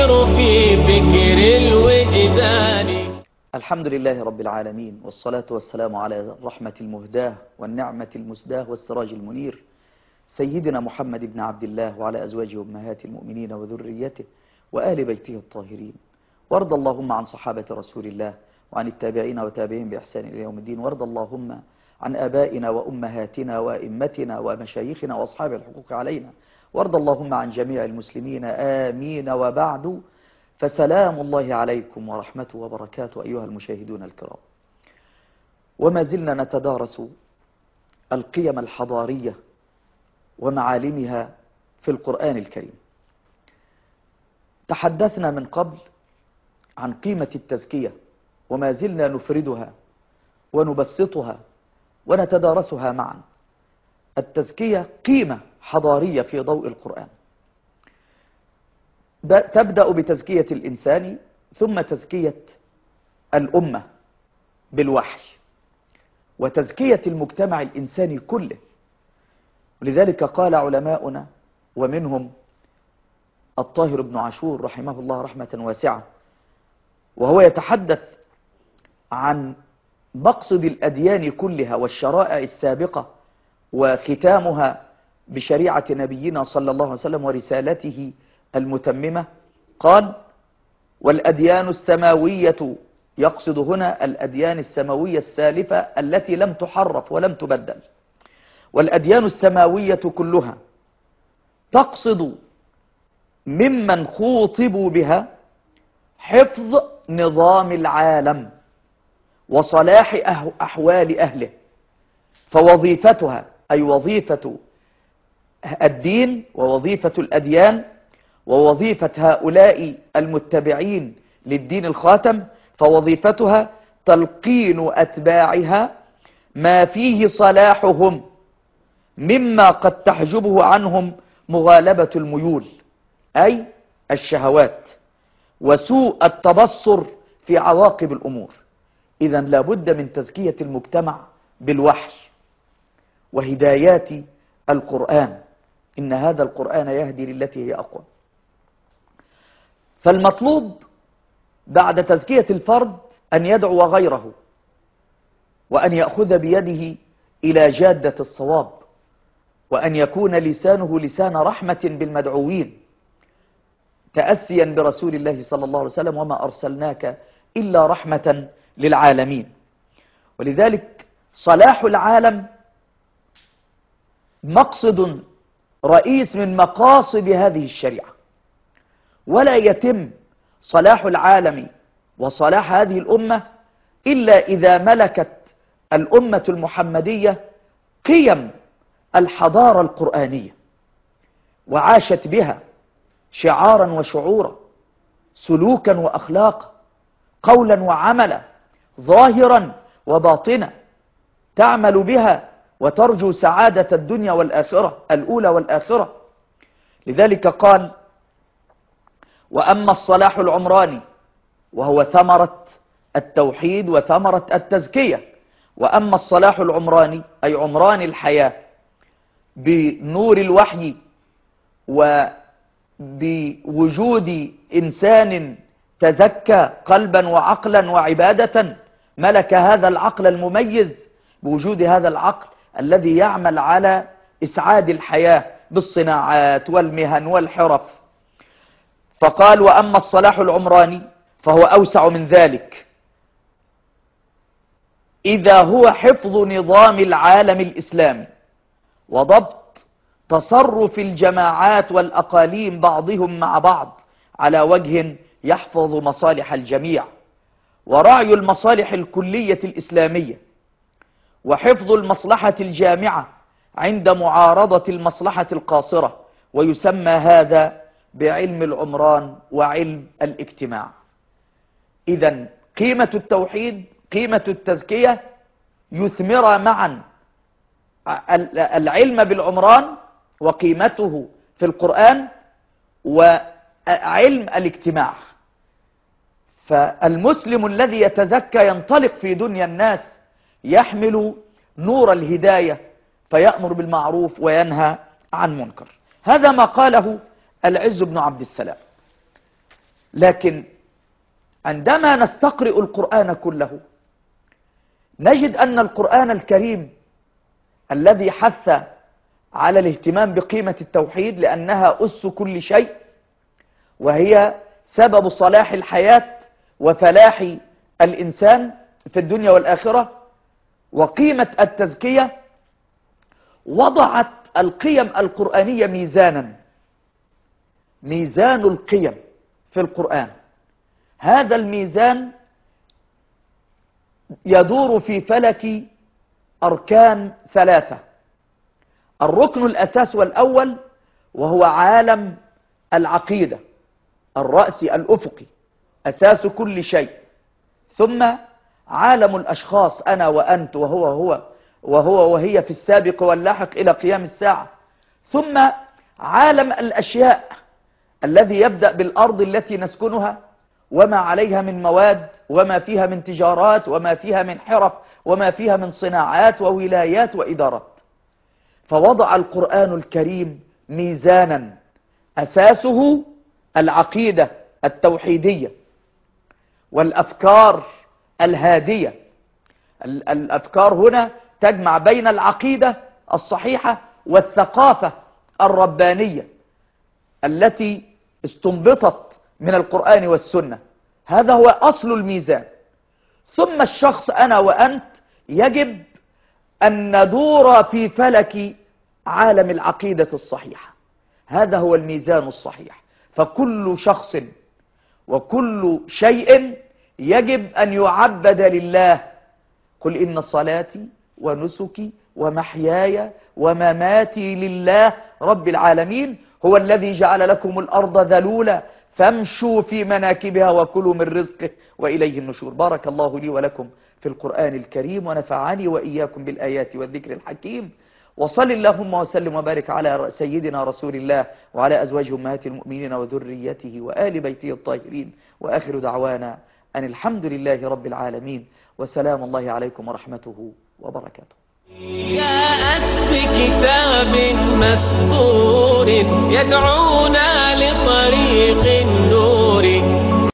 يسير في فكر الوجدان. الحمد لله رب العالمين، والصلاة والسلام على الرحمة المهداة والنعمة المسداة والسراج المنير سيدنا محمد بن عبد الله، وعلى أزواجه وأمهات المؤمنين وذريته وآل بيته الطاهرين. وارض اللهم عن صحابة رسول الله وعن التابعين وتابعين بإحسان إلى يوم الدين. وارض اللهم عن آبائنا وأمهاتنا وأئمتنا ومشايخنا وأصحاب الحقوق علينا. وارض اللهم عن جميع المسلمين، آمين. وبعد، فسلام الله عليكم ورحمته وبركاته أيها المشاهدون الكرام. وما زلنا نتدارس القيم الحضارية ومعالمها في القرآن الكريم. تحدثنا من قبل عن قيمة التزكية، وما زلنا نفردها ونبسطها ونتدارسها معا. التزكية قيمة حضارية في ضوء القرآن، تبدأ بتزكية الإنسان، ثم تزكية الأمة بالوحي، وتزكية المجتمع الإنساني كله. ولذلك قال علماؤنا ومنهم الطاهر بن عاشور رحمه الله رحمة واسعة، وهو يتحدث عن مقصد الأديان كلها والشرائع السابقة وختامها بشريعة نبينا صلى الله عليه وسلم ورسالته المتممة. قال: والأديان السماوية، يقصد هنا الأديان السماوية السالفة التي لم تحرف ولم تبدل. والأديان السماوية كلها تقصد ممن خوطبوا بها حفظ نظام العالم وصلاح أحوال أهله، فوظيفتها أي وظيفة الدين ووظيفة الأديان ووظيفة هؤلاء المتبعين للدين الخاتم، فوظيفتها تلقين أتباعها ما فيه صلاحهم مما قد تحجبه عنهم مغالبة الميول، أي الشهوات، وسوء التبصر في عواقب الأمور. إذن لابد من تزكية المجتمع بالوحي وهدايات القرآن. إن هذا القرآن يهدي للتي هي أقوم. فالمطلوب بعد تزكية الفرد أن يدعو غيره، وأن يأخذ بيده إلى جادة الصواب، وأن يكون لسانه لسان رحمة بالمدعوين، تأسيا برسول الله صلى الله عليه وسلم: وما أرسلناك إلا رحمة للعالمين. ولذلك صلاح العالم مقصد رئيس من مقاصد هذه الشريعة، ولا يتم صلاح العالم وصلاح هذه الأمة إلا إذا ملكت الأمة المحمدية قيم الحضارة القرآنية، وعاشت بها شعارا وشعورا، سلوكا وأخلاقا، قولا وعملا، ظاهرا وباطنا، تعمل بها وترجو سعادة الدنيا والآخرة، الأولى والآخرة. لذلك قال: وأما الصلاح العمراني، وهو ثمرة التوحيد وثمرة التزكية. وأما الصلاح العمراني أي عمران الحياة بنور الوحي وبوجود إنسان تزكى قلبا وعقلا وعبادة، ملك هذا العقل المميز بوجود هذا العقل الذي يعمل على إسعاد الحياة بالصناعات والمهن والحرف. فقال: وأما الصلاح العمراني فهو أوسع من ذلك، إذا هو حفظ نظام العالم الإسلامي وضبط تصرف الجماعات والأقاليم بعضهم مع بعض على وجه يحفظ مصالح الجميع، ورعي المصالح الكلية الإسلامية، وحفظ المصلحة الجامعة عند معارضة المصلحة القاصرة. ويسمى هذا بعلم العمران وعلم الاجتماع. إذن قيمة التوحيد، قيمة التزكية يثمر معا العلم بالعمران وقيمته في القرآن وعلم الاجتماع. فالمسلم الذي يتزكى ينطلق في دنيا الناس يحمل نور الهداية، فيأمر بالمعروف وينهى عن منكر. هذا ما قاله العز بن عبد السلام. لكن عندما نستقرئ القرآن كله نجد أن القرآن الكريم الذي حث على الاهتمام بقيمة التوحيد لأنها أس كل شيء وهي سبب صلاح الحياة وفلاح الإنسان في الدنيا والآخرة، وقيمة التزكية، وضعت القيم القرآنية ميزان القيم في القرآن. هذا الميزان يدور في فلك أركان ثلاثة. الركن الأساس والأول وهو عالم العقيدة الرأسي الأفقي أساس كل شيء، ثم عالم الأشخاص أنا وأنت وهو وهي في السابق واللاحق إلى قيام الساعة، ثم عالم الأشياء الذي يبدأ بالأرض التي نسكنها وما عليها من مواد وما فيها من تجارات وما فيها من حرف وما فيها من صناعات وولايات وإدارات. فوضع القرآن الكريم ميزانا أساسه العقيدة التوحيدية والأفكار الهادية. الأفكار هنا تجمع بين العقيدة الصحيحة والثقافة الربانية التي استنبطت من القرآن والسنة. هذا هو أصل الميزان. ثم الشخص أنا وأنت يجب أن ندور في فلك عالم العقيدة الصحيحة. هذا هو الميزان الصحيح. فكل شخص وكل شيء يجب أن يعبد لله. قل إن صلاتي ونسكي ومحياي ومماتي لله رب العالمين، هو الذي جعل لكم الأرض ذلولا فامشوا في مناكبها وكلوا من رزقه وإليه النشور. بارك الله لي ولكم في القرآن الكريم ونفعني وإياكم بالآيات والذكر الحكيم. وصل اللهم وسلم وبارك على سيدنا رسول الله وعلى أزواجه أمهات المؤمنين وذريته وآل بيته الطاهرين، وآخر دعوانا أن الحمد لله رب العالمين، وسلام الله عليكم ورحمته وبركاته. جاءت بكتاب مسطور يدعونا لطريق النور.